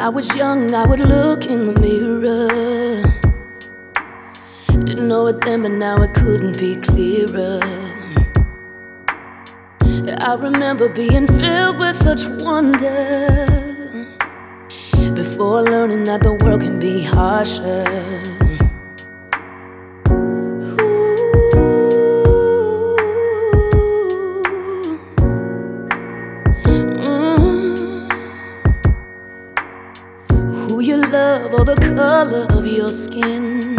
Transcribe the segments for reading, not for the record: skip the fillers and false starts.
I was young, I would look in the mirror. Didn't know it then, but now it couldn't be clearer. I remember being filled with such wonder before learning that the world can be harsher. Who you love, or the color of your skin,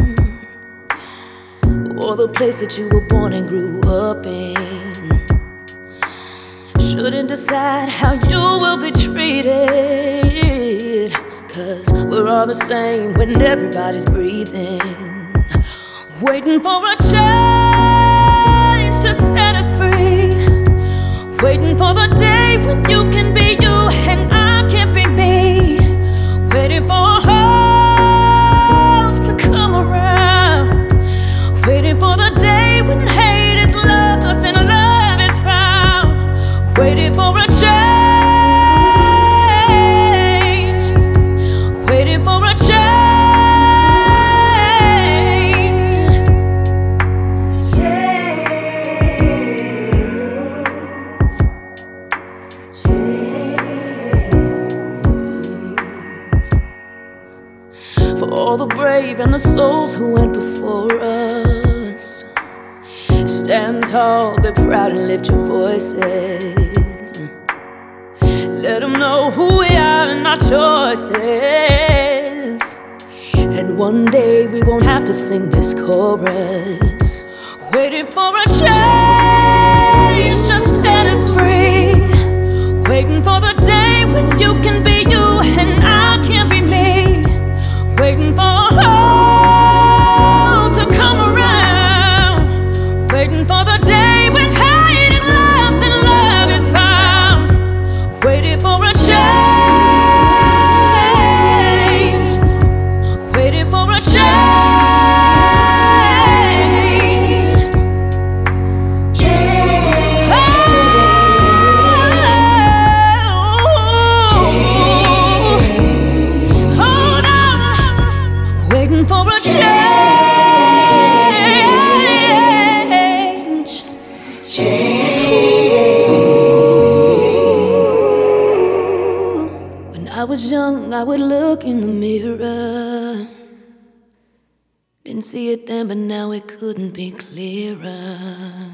or the place that you were born and grew up in, shouldn't decide how you will be treated. 'Cause we're all the same when everybody's breathing, waiting for a change to set us free, waiting for the day when you can be you and I can be me, waiting for hope to come around, waiting for the day when hate is lost and love is found, waiting for a change, waiting for a change. For all the brave and the souls who went before us, stand tall, be proud and lift your voices. Let them know who we are and our choices. And one day we won't have to sing this chorus, waiting for a change to set us free, waiting for the day when you can be you and I can be me, waiting for hope to come around, waiting for the day when hate is lost and love is found, waiting for a change, waiting for a change. Waiting for a change. When I was young, I would look in the mirror. Didn't see it then, but now it couldn't be clearer.